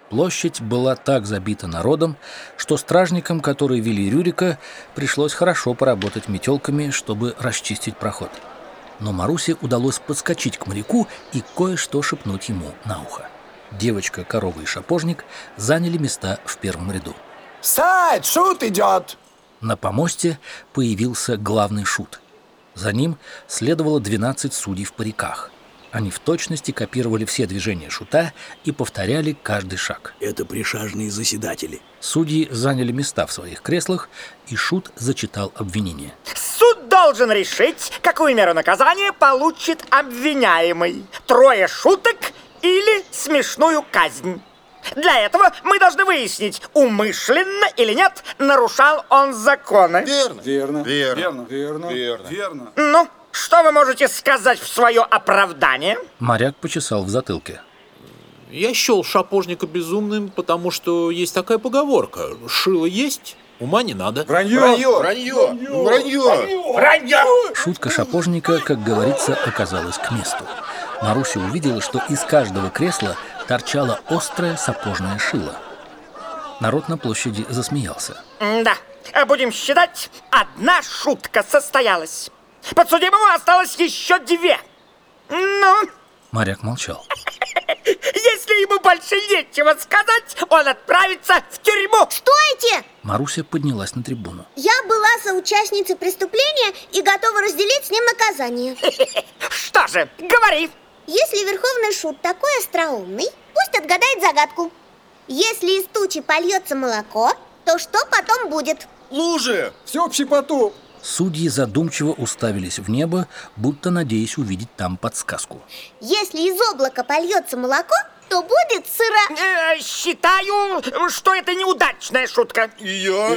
Площадь была так забита народом, что стражникам, которые вели Рюрика, пришлось хорошо поработать метелками, чтобы расчистить проход. Но Марусе удалось подскочить к моряку и кое-что шепнуть ему на ухо. Девочка, корова и шапожник заняли места в первом ряду. «Встать! Шут идет!» На помосте появился главный шут. За ним следовало 12 судей в париках. Они в точности копировали все движения шута и повторяли каждый шаг. Это присяжные заседатели. Судьи заняли места в своих креслах, и шут зачитал обвинение. Суд должен решить, какую меру наказания получит обвиняемый. 3 шуток или смешную казнь. Для этого мы должны выяснить, умышленно или нет нарушал он законы. Верно. Ну, что вы можете сказать в свое оправдание? Моряк почесал в затылке. Я счел шапожника безумным, потому что есть такая поговорка: шило есть, ума не надо. Вранье! Шутка шапожника, как говорится, оказалась к месту. Маруся увидела, что из каждого кресла торчало острое сапожное шило. Народ на площади засмеялся. Да, будем считать, 1 шутка состоялась. Подсудимому осталось еще 2. Ну, Моряк молчал. если ему больше нечего сказать, он отправится в тюрьму. Стойте! Маруся поднялась на трибуну. Я была соучастницей преступления и готова разделить с ним наказание. Что же, говори. Если верховный шут такой остроумный, пусть отгадает загадку. Если из тучи польется молоко, то что потом будет? Лужи! Всеобщий потоп! Судьи задумчиво уставились в небо, будто надеясь увидеть там подсказку. Если из облака польется молоко, то будет сыра. Считаю, что это неудачная шутка. И я.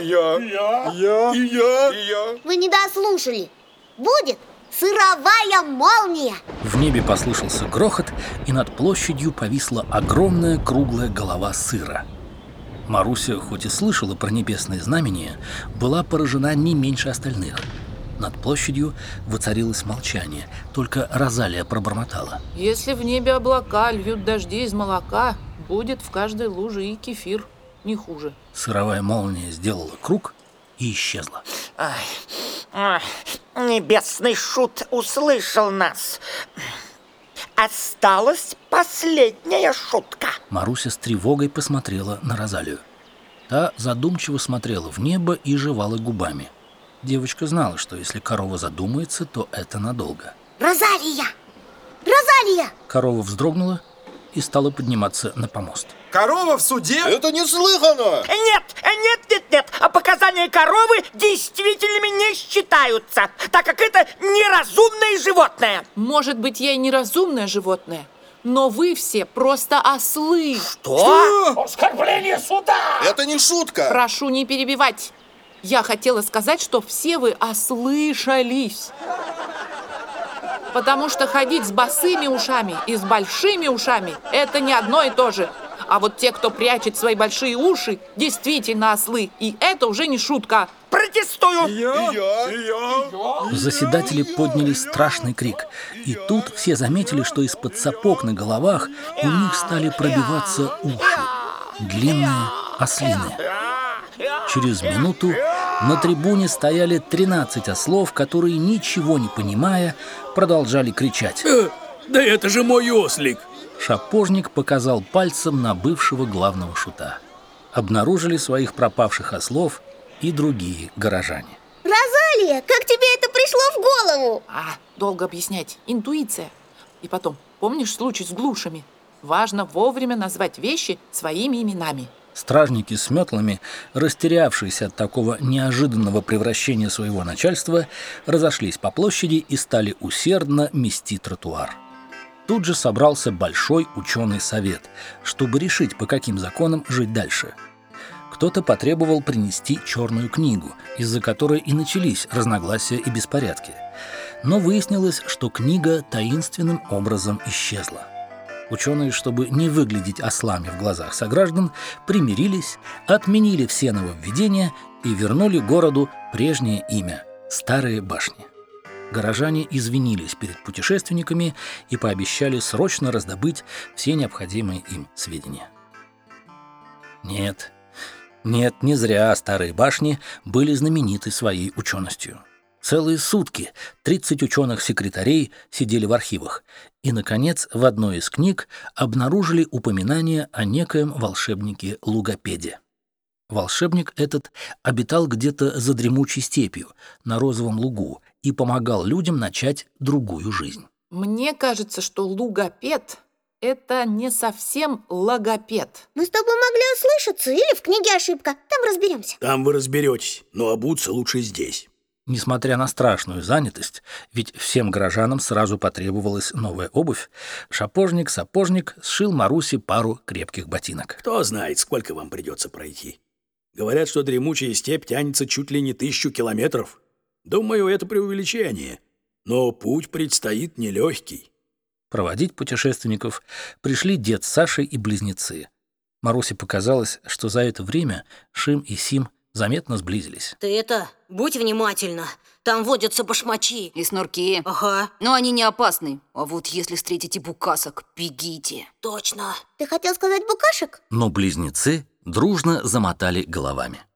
Вы не дослушали. Будет сыровая молния. В небе послышался грохот, и над площадью повисла огромная круглая голова сыра. Маруся, хоть и слышала про небесные знамения, была поражена не меньше остальных. Над площадью воцарилось молчание, только Розалия пробормотала. Если в небе облака льют дожди из молока, будет в каждой луже и кефир, не хуже. Сыровая молния сделала круг и исчезла. Небесный шут услышал нас. Осталась последняя шутка. Маруся с тревогой посмотрела на Розалию. Та задумчиво смотрела в небо и жевала губами. Девочка знала, что если корова задумается, то это надолго. Розалия! Розалия! Корова вздрогнула и стала подниматься на помост. Корова в суде? Это неслыханно! Нет. Показания коровы действительными не считаются, так как это неразумное животное. Может быть, я и неразумное животное, но вы все просто ослы. Что? Оскорбление суда! Это не шутка! Прошу не перебивать. Я хотела сказать, что все вы ослышались. Потому что ходить с босыми ушами и с большими ушами – это не одно и то же. А вот те, кто прячет свои большие уши, действительно ослы. И это уже не шутка. Протестую. Заседатели подняли страшный крик. И тут все заметили, что из-под сапог на головах у них стали пробиваться уши. Длинные, ослиные. Через минуту на трибуне стояли 13 ослов, которые, ничего не понимая, продолжали кричать. Да это же мой ослик! Шапожник показал пальцем на бывшего главного шута. Обнаружили своих пропавших ослов и другие горожане. Розалия, как тебе это пришло в голову? Долго объяснять. Интуиция. И потом, помнишь случай с глушами? Важно вовремя назвать вещи своими именами. Стражники с метлами, растерявшиеся от такого неожиданного превращения своего начальства, разошлись по площади и стали усердно мести тротуар. Тут же собрался большой ученый совет, чтобы решить, по каким законам жить дальше. Кто-то потребовал принести черную книгу, из-за которой и начались разногласия и беспорядки. Но выяснилось, что книга таинственным образом исчезла. Ученые, чтобы не выглядеть ослами в глазах сограждан, примирились, отменили все нововведения и вернули городу прежнее имя – Старые башни. Горожане извинились перед путешественниками и пообещали срочно раздобыть все необходимые им сведения. Нет, не зря старые башни были знамениты своей ученостью. Целые сутки 30 ученых-секретарей сидели в архивах и, наконец, в одной из книг обнаружили упоминание о некоем волшебнике Лугопеде. Волшебник этот обитал где-то за дремучей степью, на розовом лугу, и помогал людям начать другую жизнь. Мне кажется, что лугопед – это не совсем логопед. Мы с тобой могли ослышаться, или в книге ошибка. Там разберемся. Там вы разберетесь, но обуться лучше здесь. Несмотря на страшную занятость, ведь всем горожанам сразу потребовалась новая обувь, сапожник сшил Марусе пару крепких ботинок. Кто знает, сколько вам придется пройти. Говорят, что дремучая степь тянется чуть ли не 1000 километров. Думаю, это преувеличение. Но путь предстоит нелегкий. Проводить путешественников пришли дед с Сашей и близнецы. Марусе показалось, что за это время Шим и Сим заметно сблизились. Ты будь внимательна. Там водятся башмачи. И снурки. Ага. Но они не опасны. А вот если встретите букасок, бегите. Точно. Ты хотел сказать букашек? Но близнецы дружно замотали головами.